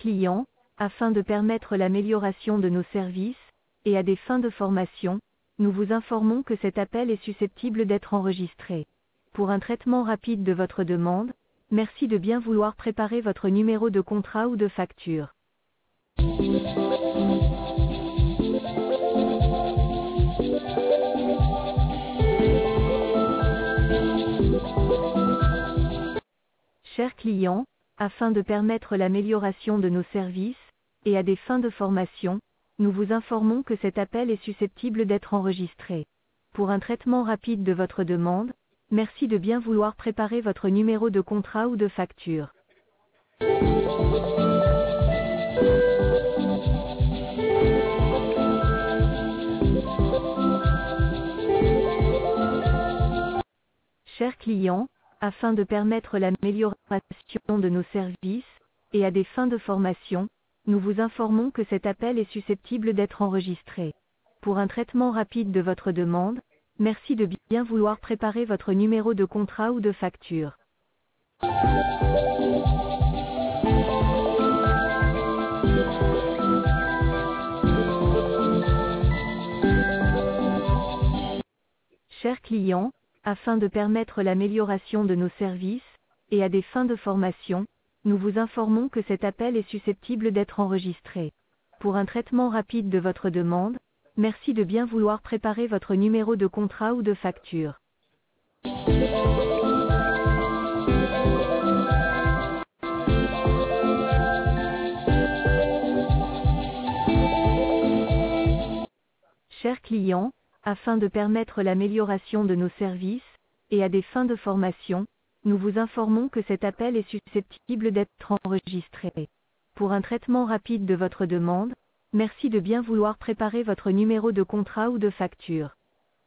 client, afin de permettre l'amélioration de nos services, et à des fins de formation, nous vous informons que cet appel est susceptible d'être enregistré. Pour un traitement rapide de votre demande, merci de bien vouloir préparer votre numéro de contrat ou de facture. Chers clients, afin de permettre l'amélioration de nos services, et à des fins de formation, nous vous informons que cet appel est susceptible d'être enregistré. Pour un traitement rapide de votre demande, merci de bien vouloir préparer votre numéro de contrat ou de facture. Chers clients, afin de permettre l'amélioration de nos services, et à des fins de formation, nous vous informons que cet appel est susceptible d'être enregistré. Pour un traitement rapide de votre demande, merci de bien vouloir préparer votre numéro de contrat ou de facture. Chers clients, afin de permettre l'amélioration de nos services, et à des fins de formation, nous vous informons que cet appel est susceptible d'être enregistré. Pour un traitement rapide de votre demande, merci de bien vouloir préparer votre numéro de contrat ou de facture. Chers clients, afin de permettre l'amélioration de nos services, et à des fins de formation, nous vous informons que cet appel est susceptible d'être enregistré. Pour un traitement rapide de votre demande, merci de bien vouloir préparer votre numéro de contrat ou de facture.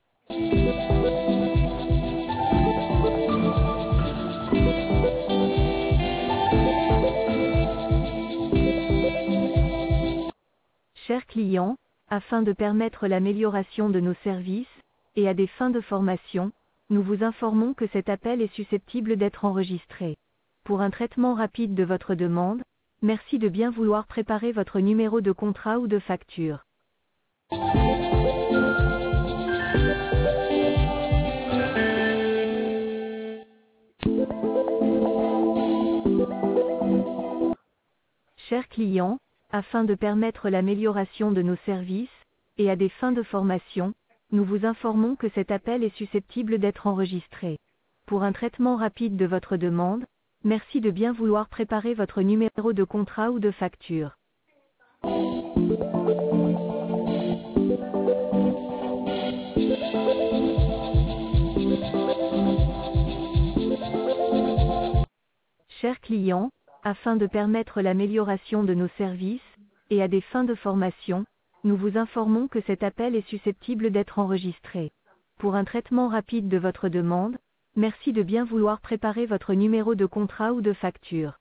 Chers clients, afin de permettre l'amélioration de nos services, et à des fins de formation, nous vous informons que cet appel est susceptible d'être enregistré. Pour un traitement rapide de votre demande, merci de bien vouloir préparer votre numéro de contrat ou de facture. Chers clients, afin de permettre l'amélioration de nos services, et à des fins de formation, nous vous informons que cet appel est susceptible d'être enregistré. Pour un traitement rapide de votre demande, merci de bien vouloir préparer votre numéro de contrat ou de facture. Chers clients, afin de permettre l'amélioration de nos services, et à des fins de formation, nous vous informons que cet appel est susceptible d'être enregistré. Pour un traitement rapide de votre demande, merci de bien vouloir préparer votre numéro de contrat ou de facture.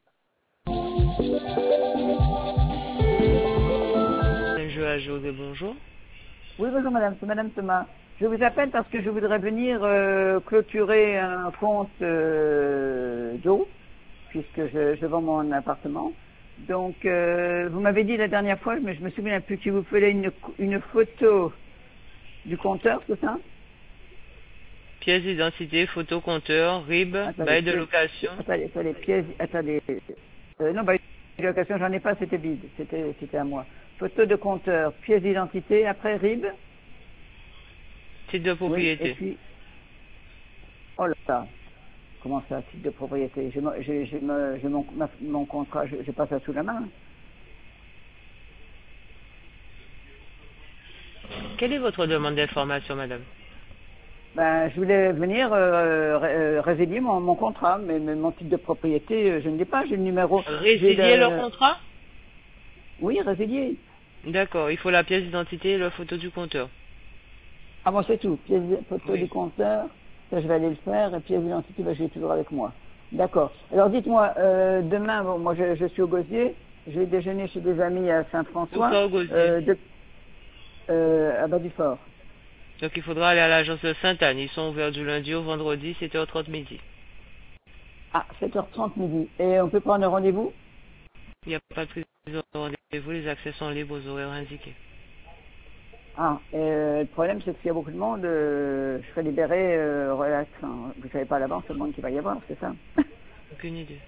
José, bonjour. Oui, bonjour madame, c'est madame Thomas. Je vous appelle parce que je voudrais venir clôturer un compte d'eau, puisque je vends mon appartement. Donc, vous m'avez dit la dernière fois, mais je me souviens plus, qu'il vous fallait une photo du compteur, c'est ça? Pièce d'identité, photo, compteur, RIB, bail de location. Attendez, pièce, attendez. Non, bail de location, j'en ai pas, c'était vide, c'était à moi. Photo de compteur, pièce d'identité, après RIB. Titre de propriété. Oui, et puis, oh là. Comment ça, titre de propriété? J'ai mon contrat, je passe ça sous la main. Quelle est votre demande d'information, madame? Ben, je voulais venir résilier mon contrat, mais mon titre de propriété, je ne l'ai pas, j'ai le numéro. Résilier le contrat? Oui, résilier. D'accord, il faut la pièce d'identité et la photo du compteur. Ah bon, c'est tout, photo du compteur. Ça, je vais aller le faire, et puis l'identité, je l'ai toujours avec moi. D'accord. Alors, dites-moi, demain, bon, moi, je suis au Gosier, je vais déjeuner chez des amis à Saint-François. Où ça, au Gosier? À Bas-du-Fort. Donc, il faudra aller à l'agence de Sainte-Anne. Ils sont ouverts du lundi au vendredi, 7h30 midi. Ah, 7h30 midi. Et on peut prendre un rendez-vous? Il n'y a pas de prise de rendez-vous, les accès sont libres aux horaires indiqués. Le problème, c'est que s'il y a beaucoup de monde, je serai libéré, relax. Enfin, vous savez pas à l'avance le monde qu'il va y avoir, c'est ça? Aucune idée.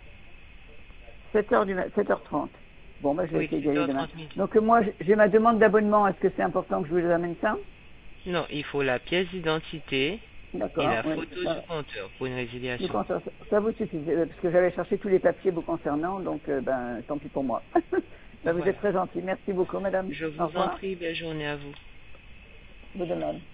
7h30. Bon, je vais Oui, essayer d'y aller demain. 7h30 midi. Donc moi, j'ai ma demande d'abonnement. Est-ce que c'est important que je vous amène ça? Non, il faut la pièce d'identité et D'accord. la Oui, photo du compteur pour une Le résiliation. compteur, ça vous suffit, parce que j'avais cherché tous les papiers vous concernant, donc tant pis pour moi. Vous Voilà. êtes très gentil. Merci beaucoup, madame. Je Au vous en revoir. prie, belle journée à vous. Vous de même.